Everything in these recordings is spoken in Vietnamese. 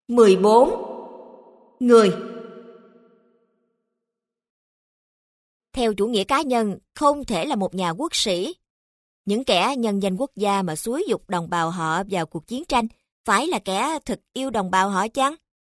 14. Người. Theo chủ nghĩa cá nhân, không thể là một nhà quốc sĩ. Những kẻ nhân danh quốc gia mà xúi giục đồng bào họ vào cuộc chiến tranh phải là kẻ thực yêu đồng bào họ chăng?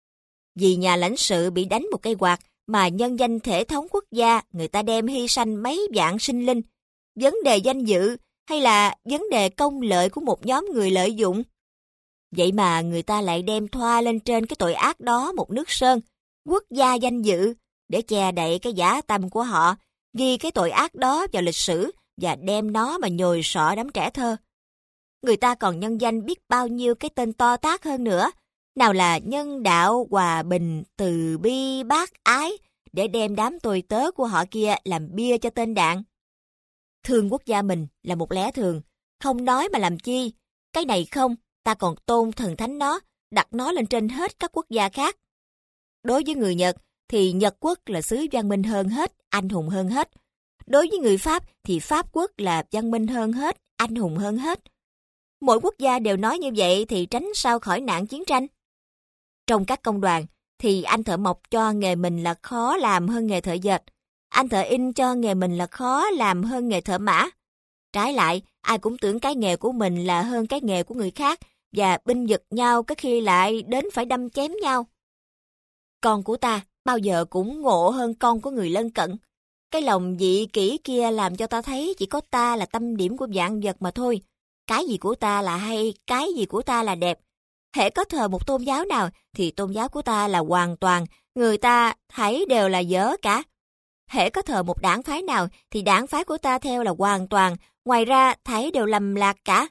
Vì nhà lãnh sự bị đánh một cây quạt mà nhân danh thể thống quốc gia người ta đem hy sanh mấy vạn sinh linh. Vấn đề danh dự hay là vấn đề công lợi của một nhóm người lợi dụng? Vậy mà người ta lại đem thoa lên trên cái tội ác đó một nước sơn, quốc gia danh dự, để che đậy cái dã tâm của họ, ghi cái tội ác đó vào lịch sử và đem nó mà nhồi sọ đám trẻ thơ. Người ta còn nhân danh biết bao nhiêu cái tên to tát hơn nữa, nào là nhân đạo, hòa bình, từ bi, bác ái, để đem đám tồi tớ của họ kia làm bia cho tên đạn. Thương quốc gia mình là một lẽ thường, không nói mà làm chi. Cái này không, ta còn tôn thần thánh nó, đặt nó lên trên hết các quốc gia khác. Đối với người Nhật thì Nhật quốc là xứ văn minh hơn hết, anh hùng hơn hết. Đối với người Pháp thì Pháp quốc là văn minh hơn hết, anh hùng hơn hết. Mỗi quốc gia đều nói như vậy thì tránh sao khỏi nạn chiến tranh. Trong các công đoàn thì anh thợ mộc cho nghề mình là khó làm hơn nghề thợ dệt. Anh thợ in cho nghề mình là khó làm hơn nghề thợ mã. Trái lại, ai cũng tưởng cái nghề của mình là hơn cái nghề của người khác và binh vực nhau có khi lại đến phải đâm chém nhau. Con của ta bao giờ cũng ngộ hơn con của người lân cận. Cái lòng dị kỷ kia làm cho ta thấy chỉ có ta là tâm điểm của vạn vật mà thôi. Cái gì của ta là hay, cái gì của ta là đẹp. Hễ có thờ một tôn giáo nào thì tôn giáo của ta là hoàn toàn, người ta thấy đều là dở cả. Hễ có thờ một đảng phái nào thì đảng phái của ta theo là hoàn toàn, ngoài ra thấy đều lầm lạc cả.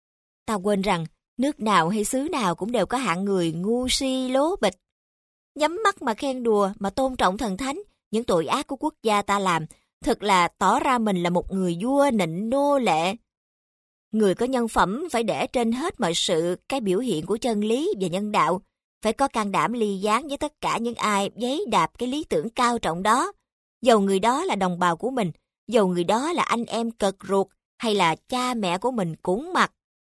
Ta quên rằng nước nào hay xứ nào cũng đều có hạng người ngu si lố bịch. Nhắm mắt mà khen đùa mà tôn trọng thần thánh, những tội ác của quốc gia ta làm, thật là tỏ ra mình là một người vua nịnh nô lệ. Người có nhân phẩm phải để trên hết mọi sự cái biểu hiện của chân lý và nhân đạo, phải có can đảm ly gián với tất cả những ai giấy đạp cái lý tưởng cao trọng đó. Dầu người đó là đồng bào của mình, dầu người đó là anh em cật ruột hay là cha mẹ của mình cũng mặc.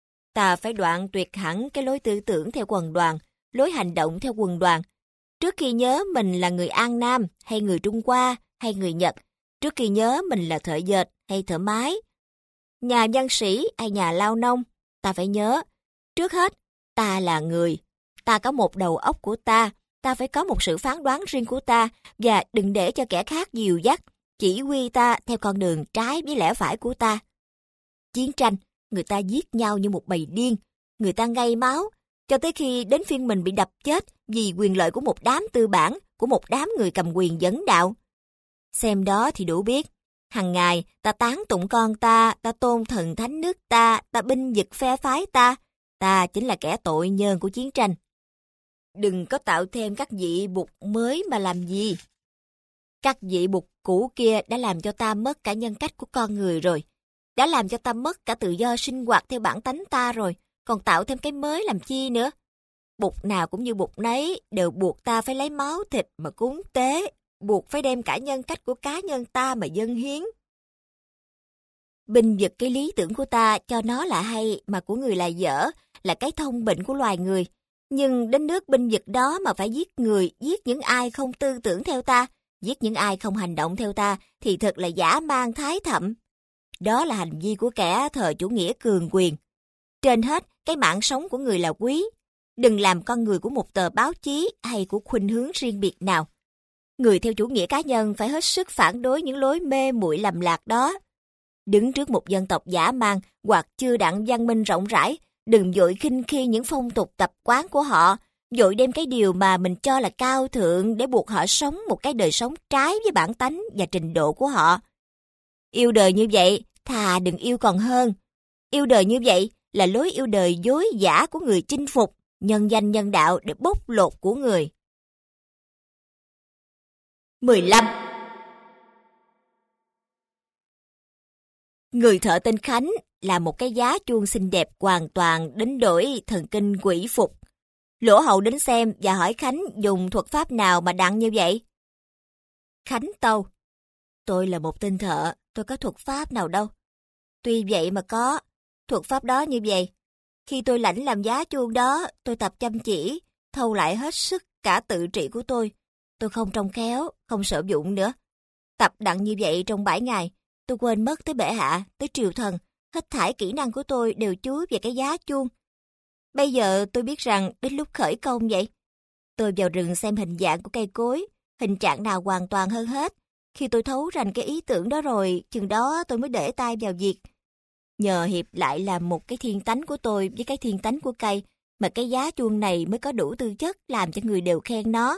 Ta phải đoạn tuyệt hẳn cái lối tư tưởng theo quần đoàn, lối hành động theo quần đoàn. Trước khi nhớ mình là người An Nam hay người Trung Hoa hay người Nhật, trước khi nhớ mình là thợ dệt hay thợ mái, nhà văn sĩ hay nhà lao nông, ta phải nhớ. Trước hết, ta là người, ta có một đầu óc của ta phải có một sự phán đoán riêng của ta và đừng để cho kẻ khác dìu dắt, chỉ huy ta theo con đường trái với lẽ phải của ta. Chiến tranh, người ta giết nhau như một bầy điên, người ta ngây máu, cho tới khi đến phiên mình bị đập chết vì quyền lợi của một đám tư bản, của một đám người cầm quyền dẫn đạo. Xem đó thì đủ biết. Hằng ngày, ta tán tụng con ta tôn thần thánh nước ta binh vực phe phái ta chính là kẻ tội nhân của chiến tranh. Đừng có tạo thêm các vị bụt mới mà làm gì. Các vị bụt cũ kia đã làm cho ta mất cả nhân cách của con người rồi. Đã làm cho ta mất cả tự do sinh hoạt theo bản tánh ta rồi. Còn tạo thêm cái mới làm chi nữa. Bụt nào cũng như bụt nấy, đều buộc ta phải lấy máu thịt mà cúng tế, buộc phải đem cả nhân cách của cá nhân ta mà dâng hiến. Binh vực cái lý tưởng của ta cho nó là hay mà của người là dở, là cái thông bệnh của loài người. Nhưng đến nước binh vực đó mà phải giết người, giết những ai không tư tưởng theo ta, giết những ai không hành động theo ta thì thật là dã man thái thậm. Đó là hành vi của kẻ thờ chủ nghĩa cường quyền. Trên hết, cái mạng sống của người là quý. Đừng làm con người của một tờ báo chí hay của khuynh hướng riêng biệt nào. Người theo chủ nghĩa cá nhân phải hết sức phản đối những lối mê muội lầm lạc đó. Đứng trước một dân tộc dã man hoặc chưa đặng văn minh rộng rãi, đừng vội khinh khi những phong tục tập quán của họ, vội đem cái điều mà mình cho là cao thượng để buộc họ sống một cái đời sống trái với bản tánh và trình độ của họ. Yêu đời như vậy, thà đừng yêu còn hơn. Yêu đời như vậy là lối yêu đời dối giả của người chinh phục, nhân danh nhân đạo để bóc lột của người. 15. Người thợ tên Khánh là một cái giá chuông xinh đẹp hoàn toàn đến đổi thần kinh quỷ phục. Lỗ Hậu đến xem và hỏi Khánh dùng thuật pháp nào mà đặng như vậy. Khánh tâu: Tôi là một tên thợ, tôi có thuật pháp nào đâu. Tuy vậy mà có, thuật pháp đó như vậy. Khi tôi lãnh làm giá chuông đó, tôi tập chăm chỉ, thâu lại hết sức cả tự trị của tôi. Tôi không trông khéo, không sử dụng nữa. Tập đặng như vậy trong 7 ngày, tôi quên mất tới bệ hạ, tới triều thần, hết thảy kỹ năng của tôi đều chú về cái giá chuông. Bây giờ tôi biết rằng đến lúc khởi công vậy. Tôi vào rừng xem hình dạng của cây cối, hình trạng nào hoàn toàn hơn hết. Khi tôi thấu rành cái ý tưởng đó rồi, chừng đó tôi mới để tay vào việc. Nhờ hiệp lại làm một cái thiên tánh của tôi với cái thiên tánh của cây, mà cái giá chuông này mới có đủ tư chất làm cho người đều khen nó.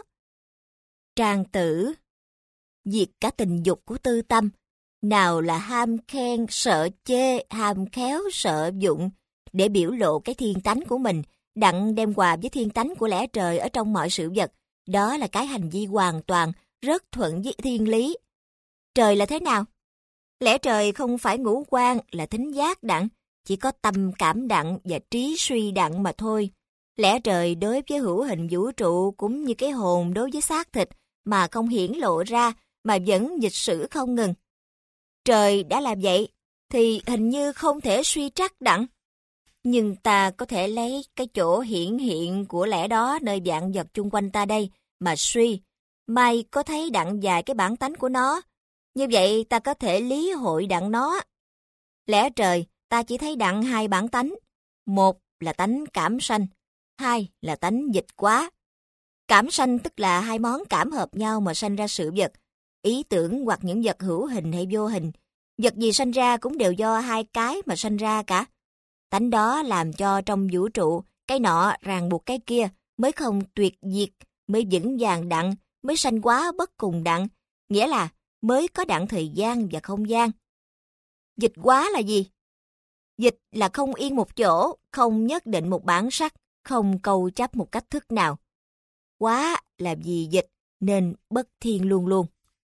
Trang tử, diệt cả tình dục của tư tâm, nào là ham khen, sợ chê, ham khéo, sợ dụng, để biểu lộ cái thiên tánh của mình, đặng đem hòa với thiên tánh của lẽ trời ở trong mọi sự vật. Đó là cái hành vi hoàn toàn, rất thuận với thiên lý. Trời là thế nào? Lẽ trời không phải ngũ quan, là thính giác đặng, chỉ có tâm cảm đặng và trí suy đặng mà thôi. Lẽ trời đối với hữu hình vũ trụ cũng như cái hồn đối với xác thịt, mà không hiển lộ ra, mà vẫn dịch sử không ngừng. Trời đã làm vậy, thì hình như không thể suy trắc đặng. Nhưng ta có thể lấy cái chỗ hiển hiện của lẽ đó nơi vạn vật chung quanh ta đây, mà suy. May có thấy đặng vài cái bản tánh của nó. Như vậy ta có thể lý hội đặng nó. Lẽ trời, ta chỉ thấy đặng 2 bản tánh. Một là tánh cảm sanh, 2 là tánh dịch hóa. Cảm sanh tức là 2 món cảm hợp nhau mà sanh ra sự vật, ý tưởng hoặc những vật hữu hình hay vô hình. Vật gì sanh ra cũng đều do 2 cái mà sanh ra cả. Tánh đó làm cho trong vũ trụ, cái nọ ràng buộc cái kia, mới không tuyệt diệt, mới vững vàng đặng, mới sanh hóa bất cùng đặng, nghĩa là mới có đặng thời gian và không gian. Dịch hóa là gì? Dịch là không yên một chỗ, không nhất định một bản sắc, không câu chấp một cách thức nào. Hóa là vì dịch, nên bất thiên luôn luôn.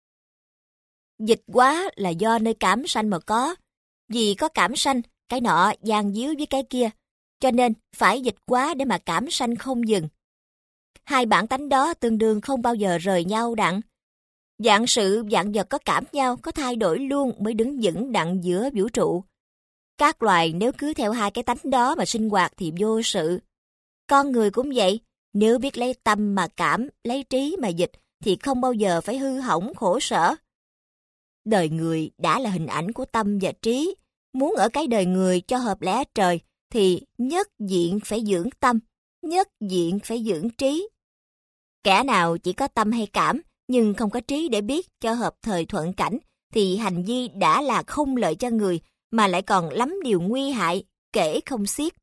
Dịch hóa là do nơi cảm sanh mà có. Vì có cảm sanh, cái nọ dang díu với cái kia, cho nên phải dịch hóa để mà cảm sanh không dừng. 2 bản tánh đó tương đương không bao giờ rời nhau đặng. Vạn sự, vạn vật có cảm nhau, có thay đổi luôn mới đứng vững đặng giữa vũ trụ. Các loài nếu cứ theo 2 cái tánh đó mà sinh hoạt thì vô sự. Con người cũng vậy, nếu biết lấy tâm mà cảm, lấy trí mà dịch, thì không bao giờ phải hư hỏng khổ sở. Đời người đã là hình ảnh của tâm và trí. Muốn ở cái đời người cho hợp lẽ trời, thì nhất diện phải dưỡng tâm, nhất diện phải dưỡng trí. Kẻ nào chỉ có tâm hay cảm, nhưng không có trí để biết cho hợp thời thuận cảnh, thì hành vi đã là không lợi cho người, mà lại còn lắm điều nguy hại, kể không xiết.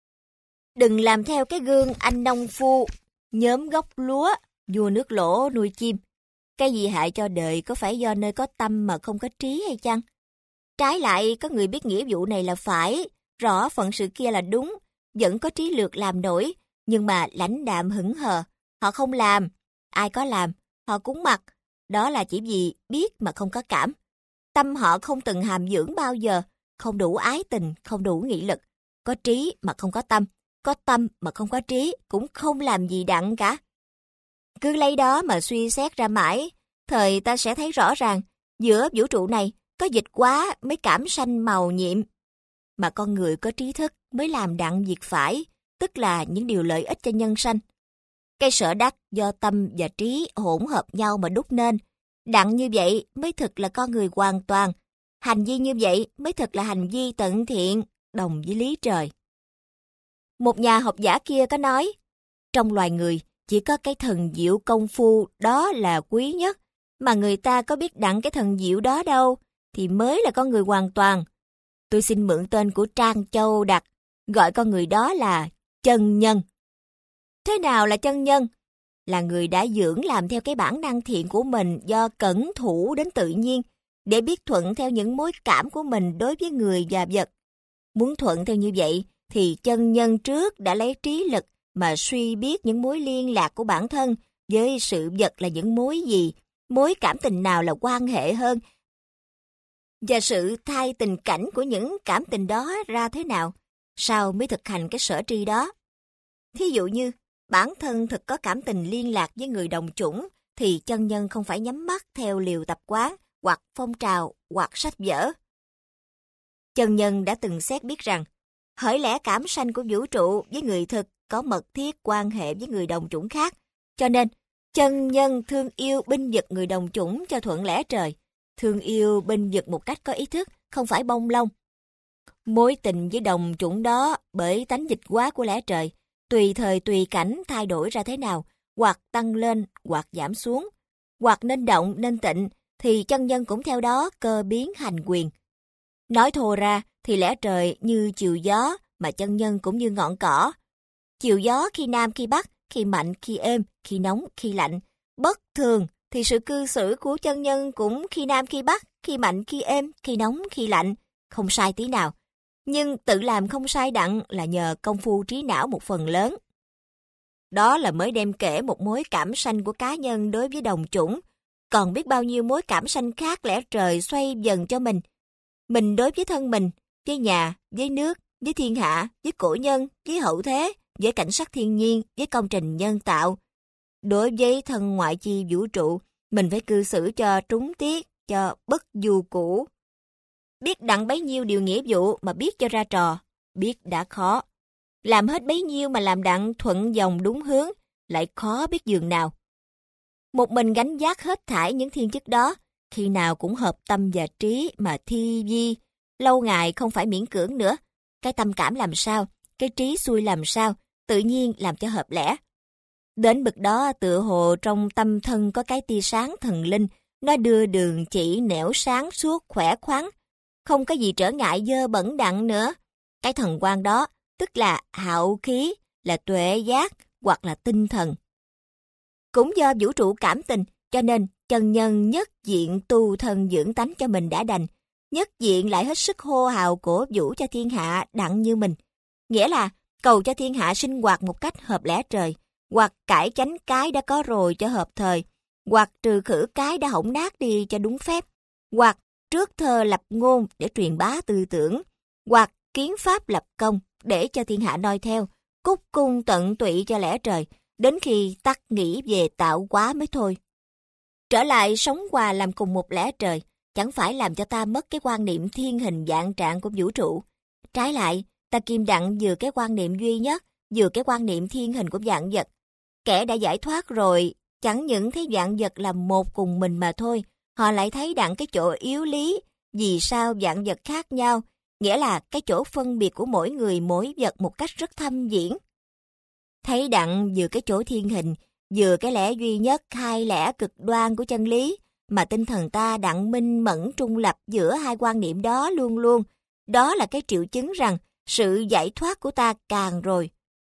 Đừng làm theo cái gương anh nông phu, nhóm gốc lúa, vua nước lỗ nuôi chim. Cái gì hại cho đời có phải do nơi có tâm mà không có trí hay chăng? Trái lại, có người biết nghĩa vụ này là phải, rõ phận sự kia là đúng, vẫn có trí lược làm nổi, nhưng mà lãnh đạm hững hờ. Họ không làm, ai có làm, họ cúng mặt. Đó là chỉ vì biết mà không có cảm. Tâm họ không từng hàm dưỡng bao giờ, không đủ ái tình, không đủ nghị lực. Có trí mà không có tâm mà không có trí, cũng không làm gì đặng cả. Cứ lấy đó mà suy xét ra mãi, thời ta sẽ thấy rõ ràng, giữa vũ trụ này, có dịch hóa mới cảm sanh màu nhiệm. Mà con người có trí thức mới làm đặng việc phải, tức là những điều lợi ích cho nhân sanh. Cái sở đắc do tâm và trí hỗn hợp nhau mà đúc nên. Đặng như vậy mới thực là con người hoàn toàn. Hành vi như vậy mới thực là hành vi tận thiện, đồng với lý trời. Một nhà học giả kia có nói, trong loài người chỉ có cái thần diệu công phu đó là quý nhất, mà người ta có biết đặng cái thần diệu đó đâu, thì mới là con người hoàn toàn. Tôi xin mượn tên của Trang Châu đặt, gọi con người đó là chân nhân. Thế nào là chân nhân? Là người đã dưỡng làm theo cái bản năng thiện của mình do cẩn thủ đến tự nhiên, để biết thuận theo những mối cảm của mình đối với người và vật. Muốn thuận theo như vậy, thì chân nhân trước đã lấy trí lực mà suy biết những mối liên lạc của bản thân với sự vật là những mối gì, mối cảm tình nào là quan hệ hơn, và sự thay tình cảnh của những cảm tình đó ra thế nào, sao mới thực hành cái sở tri đó. Thí dụ như, bản thân thực có cảm tình liên lạc với người đồng chủng, thì chân nhân không phải nhắm mắt theo liều tập quán, hoặc phong trào, hoặc sách vở. Chân nhân đã từng xét biết rằng, hỡi lẽ cảm sanh của vũ trụ với người thực có mật thiết quan hệ với người đồng chủng khác. Cho nên, chân nhân thương yêu binh vực người đồng chủng cho thuận lẽ trời. Thương yêu binh vực một cách có ý thức, không phải bông lông. Mối tình với đồng chủng đó bởi tánh dịch hóa của lẽ trời, tùy thời tùy cảnh thay đổi ra thế nào, hoặc tăng lên, hoặc giảm xuống, hoặc nên động, nên tịnh, thì chân nhân cũng theo đó cơ biến hành quyền. Nói thô ra thì lẽ trời như chiều gió, mà chân nhân cũng như ngọn cỏ. Chiều gió khi nam khi bắc, khi mạnh khi êm, khi nóng khi lạnh. Bất thường thì sự cư xử của chân nhân cũng khi nam khi bắc, khi mạnh khi êm, khi nóng khi lạnh, không sai tí nào. Nhưng tự làm không sai đặng là nhờ công phu trí não một phần lớn. Đó là mới đem kể một mối cảm sanh của cá nhân đối với đồng chủng, còn biết bao nhiêu mối cảm sanh khác lẽ trời xoay dần cho mình. Mình đối với thân mình, với nhà, với nước, với thiên hạ, với cổ nhân, với hậu thế, với cảnh sắc thiên nhiên, với công trình nhân tạo. Đối với thân ngoại chi vũ trụ, mình phải cư xử cho trúng tiết, cho bất du cũ. Biết đặng bấy nhiêu điều nghĩa vụ mà biết cho ra trò, biết đã khó. Làm hết bấy nhiêu mà làm đặng thuận dòng đúng hướng, lại khó biết dường nào. Một mình gánh vác hết thảy những thiên chức đó, khi nào cũng hợp tâm và trí mà thi vi, lâu ngày không phải miễn cưỡng nữa. Cái tâm cảm làm sao, cái trí xuôi làm sao, tự nhiên làm cho hợp lẽ. Đến bực đó tựa hồ trong tâm thân có cái tia sáng thần linh, nó đưa đường chỉ nẻo sáng suốt khỏe khoắn, không có gì trở ngại dơ bẩn đặng nữa. Cái thần quang đó, tức là hạo khí, là tuệ giác, hoặc là tinh thần. Cũng do vũ trụ cảm tình, cho nên chân nhân nhất diện tu thân dưỡng tánh cho mình đã đành, nhất diện lại hết sức hô hào cổ vũ cho thiên hạ đặng như mình. Nghĩa là cầu cho thiên hạ sinh hoạt một cách hợp lẽ trời, hoặc cải chánh cái đã có rồi cho hợp thời, hoặc trừ khử cái đã hỏng nát đi cho đúng phép, hoặc trước thơ lập ngôn để truyền bá tư tưởng, hoặc kiến pháp lập công để cho thiên hạ noi theo, cúc cung tận tụy cho lẽ trời, đến khi tắt nghĩ về tạo hóa mới thôi. Trở lại sống hòa làm cùng một lẽ trời, chẳng phải làm cho ta mất cái quan niệm thiên hình vạn trạng của vũ trụ. Trái lại, ta kim đặng vừa cái quan niệm duy nhất, vừa cái quan niệm thiên hình của vạn vật. Kẻ đã giải thoát rồi, chẳng những thấy vạn vật là một cùng mình mà thôi, họ lại thấy đặng cái chỗ yếu lý, vì sao vạn vật khác nhau, nghĩa là cái chỗ phân biệt của mỗi người mỗi vật một cách rất thâm viễn. Thấy đặng vừa cái chỗ thiên hình, vừa cái lẽ duy nhất, hai lẽ cực đoan của chân lý, mà tinh thần ta đặng minh mẫn trung lập giữa hai quan niệm đó luôn luôn. Đó là cái triệu chứng rằng sự giải thoát của ta càng rồi.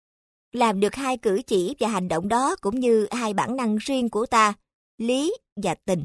Làm được hai cử chỉ và hành động đó cũng như hai bản năng riêng của ta, lý và tình.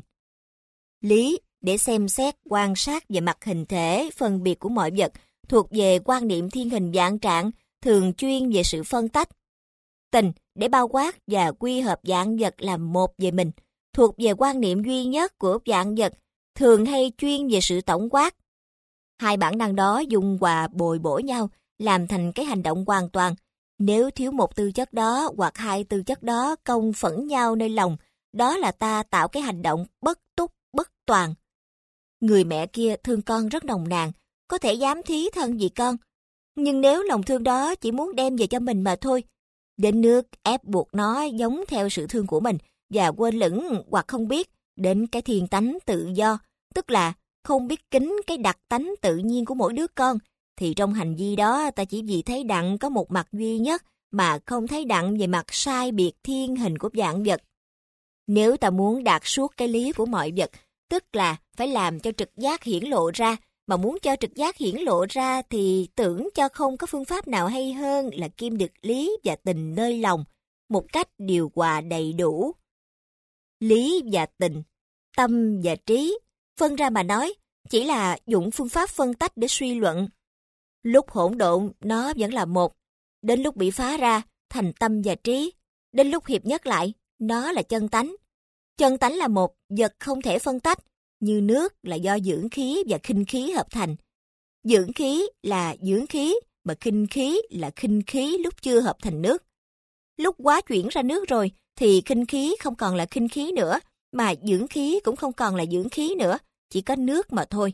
Lý để xem xét, quan sát về mặt hình thể, phân biệt của mọi vật, thuộc về quan niệm thiên hình vạn trạng, thường chuyên về sự phân tách. Tình để bao quát và quy hợp vạn vật làm một về mình, thuộc về quan niệm duy nhất của vạn vật, thường hay chuyên về sự tổng quát. Hai bản năng đó dung hòa bồi bổ nhau, làm thành cái hành động hoàn toàn. Nếu thiếu một tư chất đó hoặc hai tư chất đó công phẫn nhau nơi lòng, đó là ta tạo cái hành động bất túc, bất toàn. Người mẹ kia thương con rất nồng nàn, có thể dám thí thân vì con. Nhưng nếu lòng thương đó chỉ muốn đem về cho mình mà thôi, đến nước ép buộc nó giống theo sự thương của mình và quên lửng hoặc không biết đến cái thiên tánh tự do, tức là không biết kính cái đặc tánh tự nhiên của mỗi đứa con, thì trong hành vi đó ta chỉ vì thấy đặng có một mặt duy nhất mà không thấy đặng về mặt sai biệt thiên hình của vạn vật. Nếu ta muốn đạt suốt cái lý của mọi vật, tức là phải làm cho trực giác hiển lộ ra, mà muốn cho trực giác hiển lộ ra thì tưởng cho không có phương pháp nào hay hơn là kim được lý và tình nơi lòng, một cách điều hòa đầy đủ. Lý và tình, tâm và trí, phân ra mà nói, chỉ là dụng phương pháp phân tách để suy luận. Lúc hỗn độn nó vẫn là một, đến lúc bị phá ra thành tâm và trí, đến lúc hiệp nhất lại, nó là chân tánh. Chân tánh là một vật không thể phân tách, như nước là do dưỡng khí và khinh khí hợp thành. Dưỡng khí là dưỡng khí, mà khinh khí là khinh khí lúc chưa hợp thành nước. Lúc quá chuyển ra nước rồi, thì khinh khí không còn là khinh khí nữa, mà dưỡng khí cũng không còn là dưỡng khí nữa, chỉ có nước mà thôi.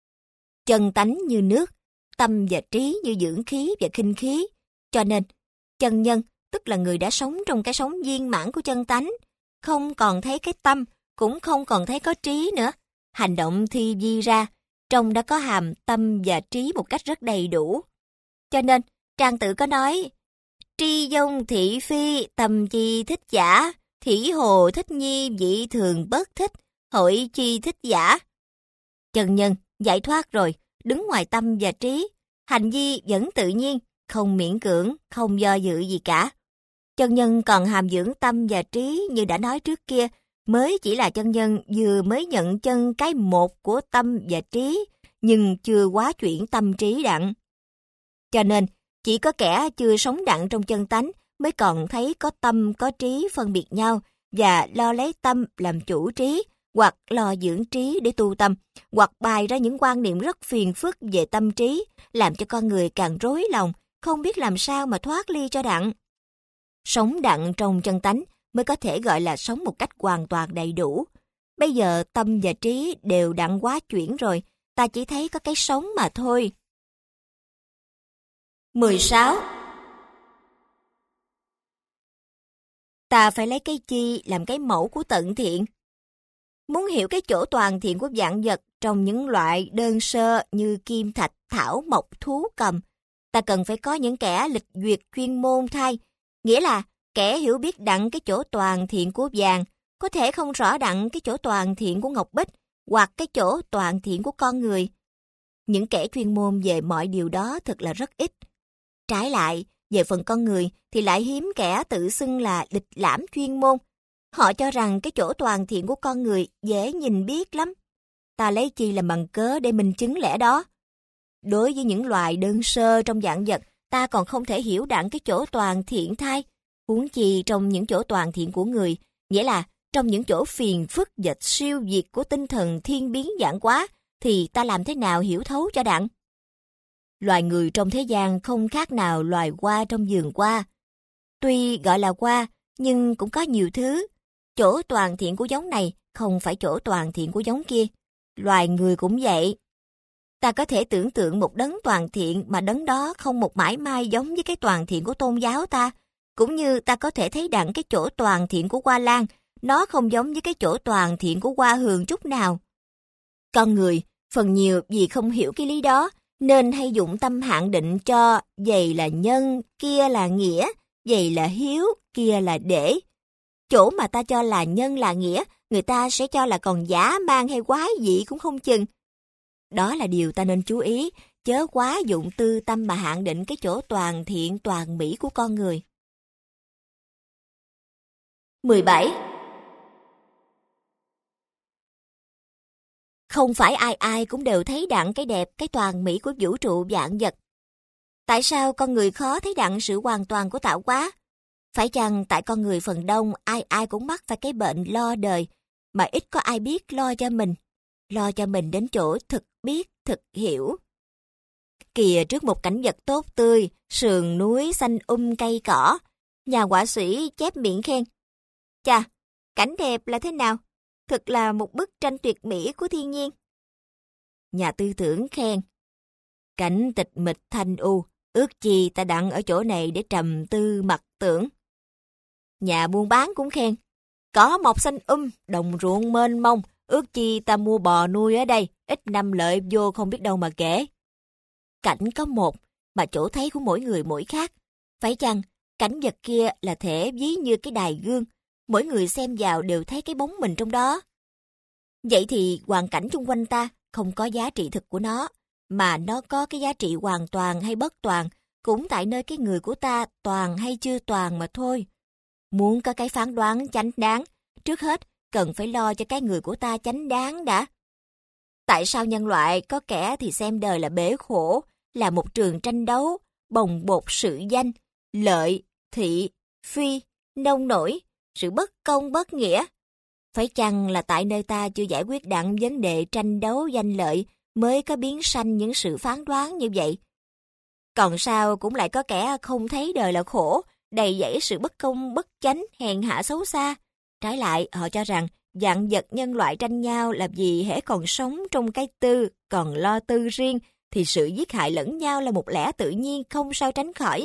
Chân tánh như nước, tâm và trí như dưỡng khí và khinh khí, cho nên Chân nhân, tức là người đã sống trong cái sống viên mãn của chân tánh, không còn thấy cái tâm, cũng không còn thấy có trí nữa. Hành động thi vi ra, trong đó có hàm tâm và trí một cách rất đầy đủ. Cho nên, Trang Tử có nói, tri dông thị phi, tầm chi thích giả, thỉ hồ thích nhi, vị thường bất thích, hội chi thích giả. Chân nhân, giải thoát rồi, đứng ngoài tâm và trí, hành vi vẫn tự nhiên, không miễn cưỡng, không do dự gì cả. Chân nhân còn hàm dưỡng tâm và trí như đã nói trước kia, mới chỉ là chân nhân vừa mới nhận chân cái một của tâm và trí, nhưng chưa quá chuyển tâm trí đặng. Cho nên, chỉ có kẻ chưa sống đặng trong chân tánh mới còn thấy có tâm có trí phân biệt nhau và lo lấy tâm làm chủ trí, hoặc lo dưỡng trí để tu tâm, hoặc bày ra những quan niệm rất phiền phức về tâm trí, làm cho con người càng rối lòng, không biết làm sao mà thoát ly cho đặng. Sống đặng trong chân tánh mới có thể gọi là sống một cách hoàn toàn đầy đủ. Bây giờ tâm và trí đều đặng quá chuyển rồi, ta chỉ thấy có cái sống mà thôi. 16. Ta phải lấy cái chi làm cái mẫu của tận thiện? Muốn hiểu cái chỗ toàn thiện của vạn vật trong những loại đơn sơ như kim thạch, thảo, mộc, thú, cầm, ta cần phải có những kẻ lịch duyệt chuyên môn thay, nghĩa là kẻ hiểu biết đặng cái chỗ toàn thiện của vàng, có thể không rõ đặng cái chỗ toàn thiện của ngọc bích, hoặc cái chỗ toàn thiện của con người. Những kẻ chuyên môn về mọi điều đó thật là rất ít. Trái lại, về phần con người thì lại hiếm kẻ tự xưng là lịch lãm chuyên môn. Họ cho rằng cái chỗ toàn thiện của con người dễ nhìn biết lắm. Ta lấy chi làm bằng cớ để minh chứng lẽ đó. Đối với những loài đơn sơ trong vạn vật, ta còn không thể hiểu đặng cái chỗ toàn thiện thay. Huống chi trong những chỗ toàn thiện của người, nghĩa là trong những chỗ phiền phức và siêu việt của tinh thần thiên biến vạn hóa, thì ta làm thế nào hiểu thấu cho đặng? Loài người trong thế gian không khác nào loài hoa trong vườn hoa. Tuy gọi là hoa, nhưng cũng có nhiều thứ. Chỗ toàn thiện của giống này không phải chỗ toàn thiện của giống kia. Loài người cũng vậy. Ta có thể tưởng tượng một đấng toàn thiện mà đấng đó không một mãi may giống với cái toàn thiện của tôn giáo ta. Cũng như ta có thể thấy đặng cái chỗ toàn thiện của hoa lan, nó không giống với cái chỗ toàn thiện của hoa hường chút nào. Con người, phần nhiều vì không hiểu cái lý đó, nên hay dụng tâm hạn định cho vậy là nhân, kia là nghĩa, vậy là hiếu, kia là để. Chỗ mà ta cho là nhân là nghĩa, người ta sẽ cho là còn dã man hay quái dị cũng không chừng. Đó là điều ta nên chú ý, chớ quá dụng tư tâm mà hạn định cái chỗ toàn thiện toàn mỹ của con người. 17. Không phải ai ai cũng đều thấy đặng cái đẹp, cái toàn mỹ của vũ trụ vạn vật. Tại sao con người khó thấy đặng sự hoàn toàn của tạo hóa? Phải chăng tại con người phần đông ai ai cũng mắc phải cái bệnh lo đời, mà ít có ai biết lo cho mình đến chỗ thực biết, thực hiểu. Kìa trước một cảnh vật tốt tươi, sườn núi xanh cây cỏ, nhà họa sĩ chép miệng khen. Chà, cảnh đẹp là thế nào? Thực là một bức tranh tuyệt mỹ của thiên nhiên. Nhà tư tưởng khen. Cảnh tịch mịch thanh u, ước chi ta đặng ở chỗ này để trầm tư mặc tưởng. Nhà buôn bán cũng khen. Cỏ mọc xanh đồng ruộng mênh mông, ước chi ta mua bò nuôi ở đây, ít năm lợi vô không biết đâu mà kể. Cảnh có một, mà chỗ thấy của mỗi người mỗi khác. Phải chăng, cảnh vật kia là thể ví như cái đài gương, mỗi người xem vào đều thấy cái bóng mình trong đó. Vậy thì hoàn cảnh xung quanh ta không có giá trị thực của nó, mà nó có cái giá trị hoàn toàn hay bất toàn, cũng tại nơi cái người của ta toàn hay chưa toàn mà thôi. Muốn có cái phán đoán chánh đáng, trước hết cần phải lo cho cái người của ta chánh đáng đã. Tại sao nhân loại có kẻ thì xem đời là bể khổ, là một trường tranh đấu, bồng bột sự danh, lợi, thị, phi, nông nổi, sự bất công bất nghĩa? Phải chăng là tại nơi ta chưa giải quyết đặng vấn đề tranh đấu danh lợi mới có biến sanh những sự phán đoán như vậy? Còn sao cũng lại có kẻ không thấy đời là khổ, đầy dẫy sự bất công, bất chánh, hèn hạ xấu xa. Trái lại, họ cho rằng vạn vật nhân loại tranh nhau là vì hễ còn sống trong cái tư, còn lo tư riêng, thì sự giết hại lẫn nhau là một lẽ tự nhiên không sao tránh khỏi.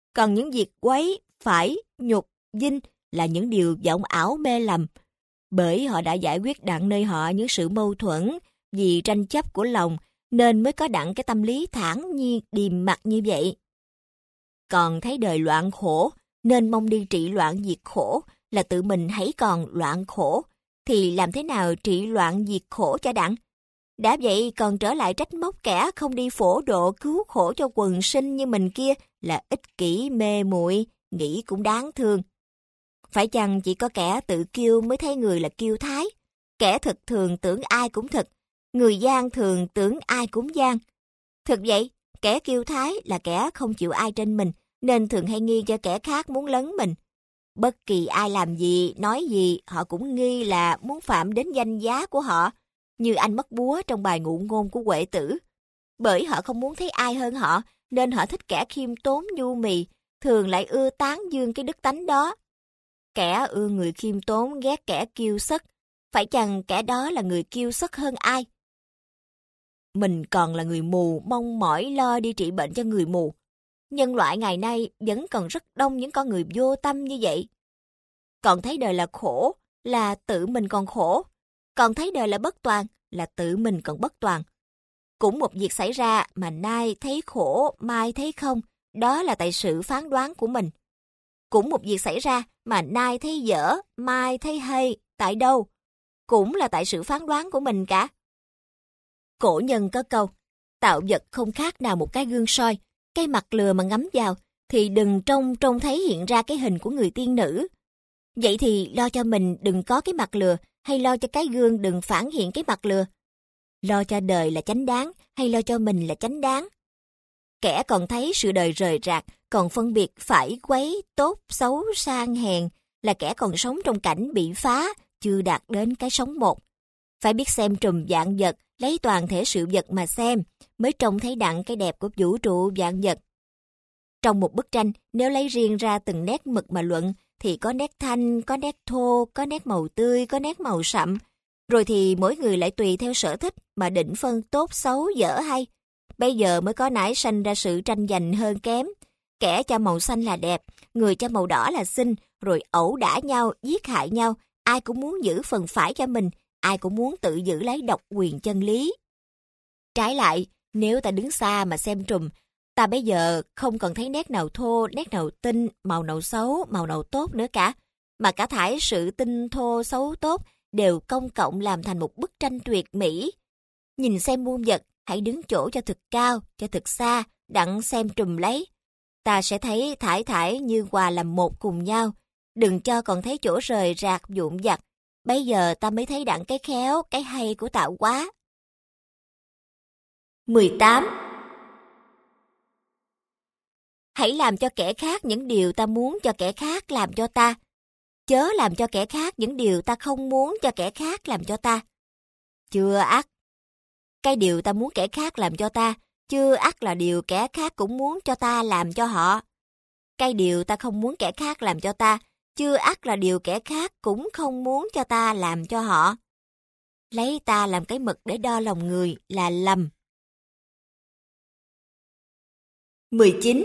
Còn những việc quấy, phải, nhục, dinh là những điều vọng ảo mê lầm, bởi họ đã giải quyết đặng nơi họ những sự mâu thuẫn vì tranh chấp của lòng, nên mới có đặng cái tâm lý thản nhiên điềm mặc như vậy. Còn thấy đời loạn khổ, nên mong đi trị loạn diệt khổ, là tự mình hãy còn loạn khổ, thì làm thế nào trị loạn diệt khổ cho đặng? Đã vậy còn trở lại trách móc kẻ không đi phổ độ cứu khổ cho quần sinh như mình kia là ích kỷ mê muội, nghĩ cũng đáng thương. Phải chăng chỉ có kẻ tự kiêu mới thấy người là kiêu thái? Kẻ thực thường tưởng ai cũng thực, người gian thường tưởng ai cũng gian. Thực vậy, kẻ kiêu thái là kẻ không chịu ai trên mình, nên thường hay nghi cho kẻ khác muốn lấn mình. Bất kỳ ai làm gì, nói gì, họ cũng nghi là muốn phạm đến danh giá của họ, như anh mất búa trong bài ngụ ngôn của Huệ Tử. Bởi họ không muốn thấy ai hơn họ, nên họ thích kẻ khiêm tốn nhu mì, thường lại ưa tán dương cái đức tánh đó. Kẻ ưa người khiêm tốn ghét kẻ kiêu sất, phải chăng kẻ đó là người kiêu sất hơn ai? Mình còn là người mù, mong mỏi lo đi trị bệnh cho người mù. Nhân loại ngày nay vẫn còn rất đông những con người vô tâm như vậy. Còn thấy đời là khổ, là tự mình còn khổ. Còn thấy đời là bất toàn, là tự mình còn bất toàn. Cũng một việc xảy ra mà nay thấy khổ, mai thấy không, đó là tại sự phán đoán của mình. Cũng một việc xảy ra mà nay thấy dở, mai thấy hay, tại đâu? Cũng là tại sự phán đoán của mình cả. Cổ nhân có câu, tạo vật không khác nào một cái gương soi, cái mặt lừa mà ngắm vào thì đừng trông thấy hiện ra cái hình của người tiên nữ. Vậy thì lo cho mình đừng có cái mặt lừa, hay lo cho cái gương đừng phản hiện cái mặt lừa? Lo cho đời là chánh đáng, hay lo cho mình là chánh đáng? Kẻ còn thấy sự đời rời rạc, còn phân biệt phải quấy, tốt, xấu, sang, hèn, là kẻ còn sống trong cảnh bị phá, chưa đạt đến cái sống một. Phải biết xem trùm vạn vật, lấy toàn thể sự vật mà xem, mới trông thấy đặng cái đẹp của vũ trụ vạn vật. Trong một bức tranh, nếu lấy riêng ra từng nét mực mà luận, thì có nét thanh, có nét thô, có nét màu tươi, có nét màu sậm. Rồi thì mỗi người lại tùy theo sở thích mà định phân tốt, xấu, dở hay. Bây giờ mới có nảy sanh ra sự tranh giành hơn kém. Kẻ cho màu xanh là đẹp, người cho màu đỏ là xinh, rồi ẩu đả nhau, giết hại nhau. Ai cũng muốn giữ phần phải cho mình, ai cũng muốn tự giữ lấy độc quyền chân lý. Trái lại, nếu ta đứng xa mà xem trùm, ta bây giờ không còn thấy nét nào thô, nét nào tinh, màu nào xấu, màu nào tốt nữa cả, mà cả thảy sự tinh thô xấu tốt đều công cộng làm thành một bức tranh tuyệt mỹ. Nhìn xem muôn vật, hãy đứng chỗ cho thực cao, cho thực xa, đặng xem trùm lấy. Ta sẽ thấy thải như hòa làm một cùng nhau, đừng cho còn thấy chỗ rời rạc vụn vặt. Bây giờ ta mới thấy đặng cái khéo, cái hay của tạo hóa. 18. Hãy làm cho kẻ khác những điều ta muốn cho kẻ khác làm cho ta. Chớ làm cho kẻ khác những điều ta không muốn cho kẻ khác làm cho ta. Chưa ắt. Cái điều ta muốn kẻ khác làm cho ta, chưa ắt là điều kẻ khác cũng muốn cho ta làm cho họ. Cái điều ta không muốn kẻ khác làm cho ta, chưa ắt là điều kẻ khác cũng không muốn cho ta làm cho họ. Lấy ta làm cái mực để đo lòng người là lầm. 19.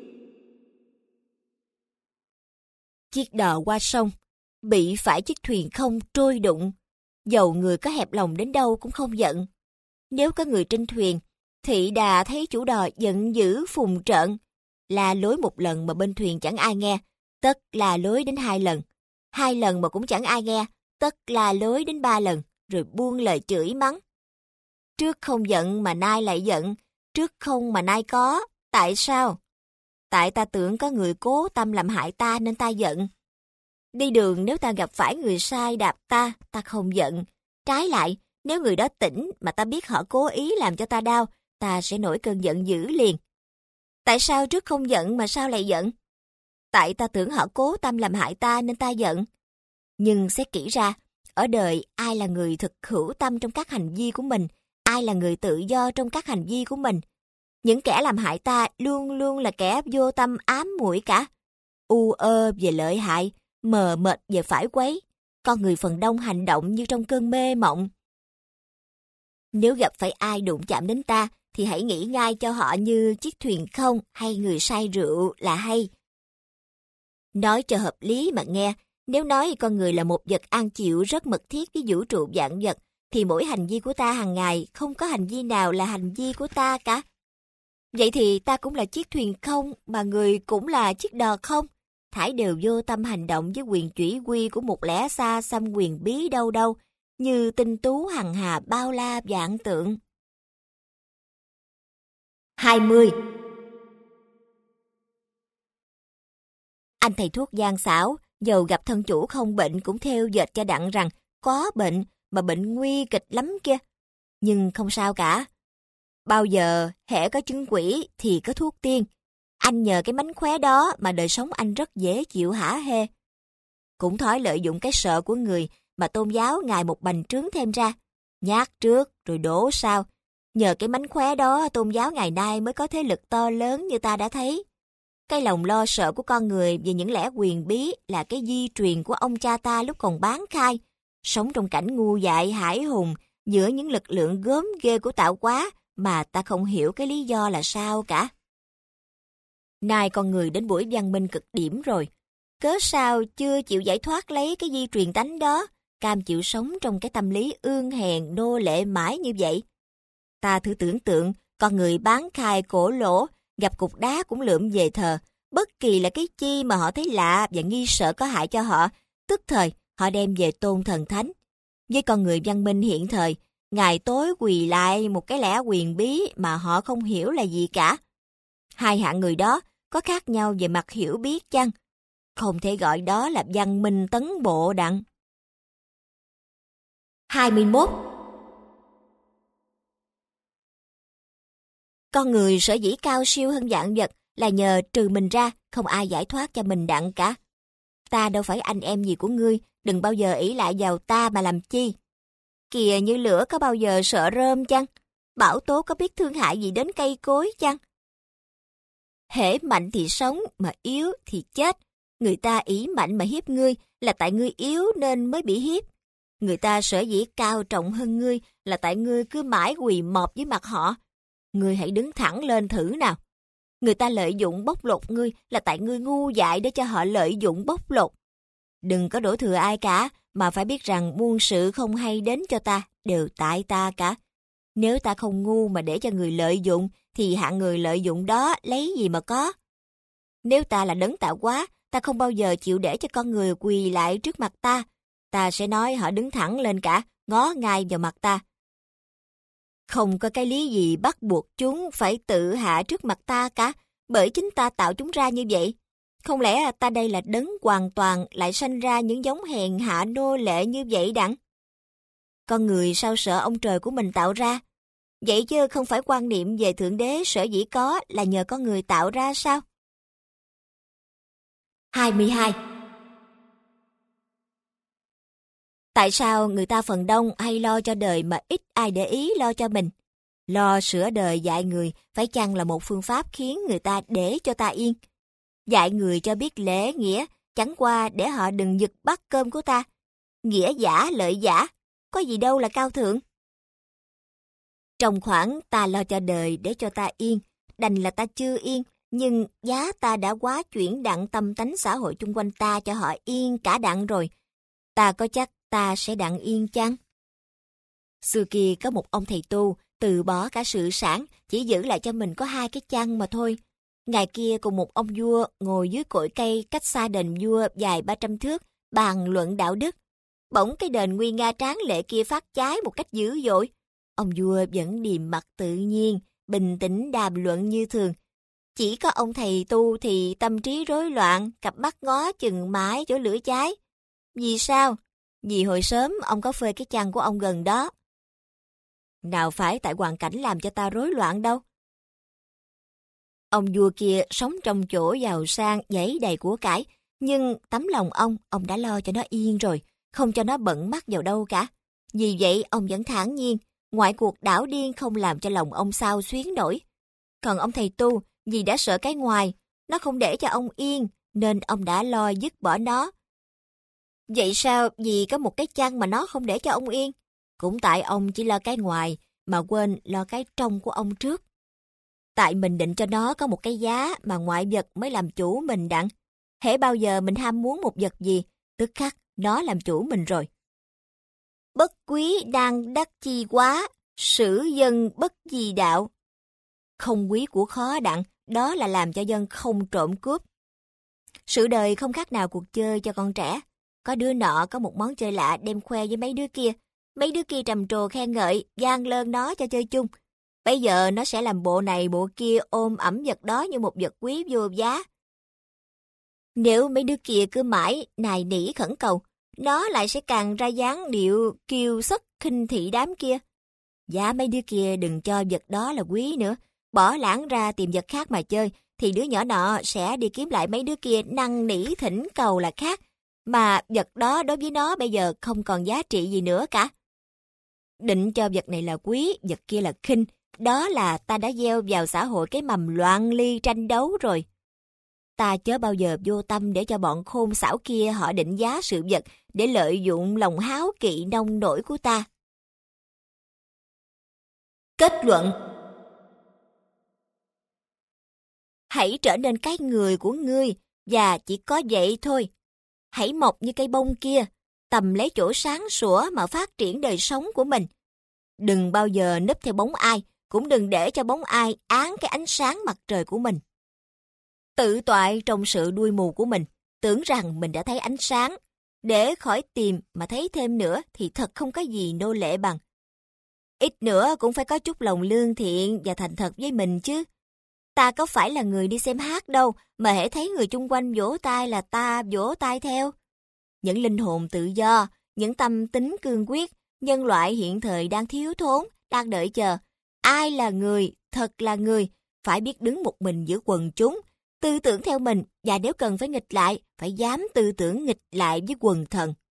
Chiếc đò qua sông, bị phải chiếc thuyền không trôi đụng. Dầu người có hẹp lòng đến đâu cũng không giận. Nếu có người trên thuyền, thị đà thấy chủ đò giận dữ phùng trợn. La lối một lần mà bên thuyền chẳng ai nghe, tất là lối đến 2 lần. 2 lần mà cũng chẳng ai nghe, tất là lối đến 3 lần, rồi buông lời chửi mắng. Trước không giận mà nay lại giận, trước không mà nay có, tại sao? Tại ta tưởng có người cố tâm làm hại ta nên ta giận. Đi đường nếu ta gặp phải người sai đạp ta không giận. Trái lại, nếu người đó tỉnh mà ta biết họ cố ý làm cho ta đau, ta sẽ nổi cơn giận dữ liền. Tại sao trước không giận mà sao lại giận? Tại ta tưởng họ cố tâm làm hại ta nên ta giận. Nhưng xét kỹ ra, ở đời ai là người thực hữu tâm trong các hành vi của mình, ai là người tự do trong các hành vi của mình. Những kẻ làm hại ta luôn luôn là kẻ vô tâm ám muội cả. U ơ về lợi hại, mờ mệt về phải quấy. Con người phần đông hành động như trong cơn mê mộng. Nếu gặp phải ai đụng chạm đến ta, thì hãy nghĩ ngay cho họ như chiếc thuyền không hay người say rượu là hay. Nói cho hợp lý mà nghe, nếu nói con người là một vật an chịu rất mật thiết với vũ trụ vạn vật, thì mỗi hành vi của ta hàng ngày không có hành vi nào là hành vi của ta cả. Vậy thì ta cũng là chiếc thuyền không, mà người cũng là chiếc đò không. Thải đều vô tâm hành động với quyền chủy quy của một lẽ xa xăm quyền bí đâu đâu, như tinh tú hằng hà bao la vạn tượng. 20. Anh thầy thuốc gian xảo, dầu gặp thân chủ không bệnh cũng theo dệt cho đặng rằng có bệnh, mà bệnh nguy kịch lắm kia. Nhưng không sao cả. Bao giờ hễ có chứng quỷ thì có thuốc tiên. Anh nhờ cái mánh khóe đó mà đời sống anh rất dễ chịu hả hê. Cũng thói lợi dụng cái sợ của người mà tôn giáo ngày một bành trướng thêm ra. Nhát trước rồi đổ sau. Nhờ cái mánh khóe đó tôn giáo ngày nay mới có thế lực to lớn như ta đã thấy. Cái lòng lo sợ của con người về những lẽ quyền bí là cái di truyền của ông cha ta lúc còn bán khai. Sống trong cảnh ngu dại hải hùng giữa những lực lượng gớm ghê của tạo hóa mà ta không hiểu cái lý do là sao cả. Nay con người đến buổi văn minh cực điểm rồi. Cớ sao chưa chịu giải thoát lấy cái di truyền tánh đó, cam chịu sống trong cái tâm lý ương hèn nô lệ mãi như vậy? Ta thử tưởng tượng, con người bán khai cổ lỗ, gặp cục đá cũng lượm về thờ, bất kỳ là cái chi mà họ thấy lạ và nghi sợ có hại cho họ, tức thời họ đem về tôn thần thánh. Với con người văn minh hiện thời, ngày tối quỳ lại một cái lẽ quyền bí mà họ không hiểu là gì cả. Hai hạng người đó có khác nhau về mặt hiểu biết chăng? Không thể gọi đó là văn minh tấn bộ đặng. 21. Con người sở dĩ cao siêu hơn vạn vật là nhờ trừ mình ra, không ai giải thoát cho mình đặng cả. Ta đâu phải anh em gì của ngươi, đừng bao giờ ỷ lại vào ta mà làm chi. Kìa như lửa có bao giờ sợ rơm chăng? Bão tố có biết thương hại gì đến cây cối chăng? Hễ mạnh thì sống, mà yếu thì chết. Người ta ỷ mạnh mà hiếp ngươi là tại ngươi yếu nên mới bị hiếp. Người ta sở dĩ cao trọng hơn ngươi là tại ngươi cứ mãi quỳ mọp dưới mặt họ. Ngươi hãy đứng thẳng lên thử nào. Người ta lợi dụng bóc lột ngươi là tại ngươi ngu dại để cho họ lợi dụng bóc lột. Đừng có đổ thừa ai cả, mà phải biết rằng muôn sự không hay đến cho ta đều tại ta cả. Nếu ta không ngu mà để cho người lợi dụng, thì hạng người lợi dụng đó lấy gì mà có. Nếu ta là đấng tạo hóa, ta không bao giờ chịu để cho con người quỳ lại trước mặt ta. Ta sẽ nói họ đứng thẳng lên cả, ngó ngay vào mặt ta. Không có cái lý gì bắt buộc chúng phải tự hạ trước mặt ta cả, bởi chính ta tạo chúng ra như vậy. Không lẽ ta đây là đấng hoàn toàn lại sanh ra những giống hèn hạ nô lệ như vậy đặng? Con người sao sợ ông trời của mình tạo ra? Vậy chứ không phải quan niệm về Thượng Đế sở dĩ có là nhờ con người tạo ra sao? 22. Tại sao người ta phần đông hay lo cho đời mà ít ai để ý lo cho mình? Lo sửa đời dạy người phải chăng là một phương pháp khiến người ta để cho ta yên? Dạy người cho biết lễ nghĩa, chẳng qua để họ đừng giật bắt cơm của ta. Nghĩa giả lợi giả, có gì đâu là cao thượng. Trong khoảng ta lo cho đời để cho ta yên, đành là ta chưa yên, nhưng giá ta đã quá chuyển đặng tâm tánh xã hội chung quanh ta cho họ yên cả đặng rồi. Ta có chắc ta sẽ đặng yên chăng? Xưa kia có một ông thầy tu, từ bỏ cả sự sản, chỉ giữ lại cho mình có 2 cái chăn mà thôi. Ngày kia cùng một ông vua ngồi dưới cội cây cách xa đền vua dài 300 thước, bàn luận đạo đức. Bỗng cái đền nguy nga tráng lệ kia phát cháy một cách dữ dội. Ông vua vẫn điềm mặt tự nhiên, bình tĩnh đàm luận như thường. Chỉ có ông thầy tu thì tâm trí rối loạn, cặp mắt ngó chừng mãi chỗ lửa cháy. Vì sao? Vì hồi sớm ông có phơi cái chăn của ông gần đó. Nào phải tại hoàn cảnh làm cho ta rối loạn đâu. Ông vua kia sống trong chỗ giàu sang, dãy đầy của cải, nhưng tấm lòng ông đã lo cho nó yên rồi, không cho nó bận mắt vào đâu cả. Vì vậy ông vẫn thản nhiên, ngoại cuộc đảo điên không làm cho lòng ông xao xuyến nổi. Còn ông thầy tu, vì đã sợ cái ngoài, nó không để cho ông yên, nên ông đã lo dứt bỏ nó. Vậy sao vì có một cái chăn mà nó không để cho ông yên? Cũng tại ông chỉ lo cái ngoài, mà quên lo cái trong của ông trước. Tại mình định cho nó có một cái giá mà ngoại vật mới làm chủ mình đặng. Hễ bao giờ mình ham muốn một vật gì, tức khắc nó làm chủ mình rồi. Bất quý đang đắc chi quá, sử dân bất di đạo. Không quý của khó đặng, đó là làm cho dân không trộm cướp. Sự đời không khác nào cuộc chơi cho con trẻ. Có đứa nọ có một món chơi lạ đem khoe với mấy đứa kia. Mấy đứa kia trầm trồ khen ngợi, vang lơn nó cho chơi chung. Bây giờ nó sẽ làm bộ này bộ kia ôm ẩm vật đó như một vật quý vô giá. Nếu mấy đứa kia cứ mãi nài nỉ khẩn cầu, nó lại sẽ càng ra dáng điệu kiêu xuất khinh thị đám kia. Dạ mấy đứa kia đừng cho vật đó là quý nữa, bỏ lãng ra tìm vật khác mà chơi, thì đứa nhỏ nọ sẽ đi kiếm lại mấy đứa kia năn nỉ thỉnh cầu là khác, mà vật đó đối với nó bây giờ không còn giá trị gì nữa cả. Định cho vật này là quý, vật kia là khinh, đó là ta đã gieo vào xã hội cái mầm loạn ly tranh đấu rồi. Ta chớ bao giờ vô tâm để cho bọn khôn xảo kia họ định giá sự vật để lợi dụng lòng háo kỵ nông nổi của ta. Kết luận: hãy trở nên cái người của ngươi, và chỉ có vậy thôi. Hãy mọc như cây bông kia, tầm lấy chỗ sáng sủa mà phát triển đời sống của mình. Đừng bao giờ núp theo bóng ai, cũng đừng để cho bóng ai án cái ánh sáng mặt trời của mình. Tự toại trong sự đuôi mù của mình, tưởng rằng mình đã thấy ánh sáng. Để khỏi tìm mà thấy thêm nữa thì thật không có gì nô lệ bằng. Ít nữa cũng phải có chút lòng lương thiện và thành thật với mình chứ. Ta có phải là người đi xem hát đâu mà hễ thấy người chung quanh vỗ tay là ta vỗ tay theo. Những linh hồn tự do, những tâm tính cương quyết, nhân loại hiện thời đang thiếu thốn, đang đợi chờ. Ai là người, thật là người, phải biết đứng một mình giữa quần chúng, tư tưởng theo mình, và nếu cần phải nghịch lại, phải dám tư tưởng nghịch lại với quần thần.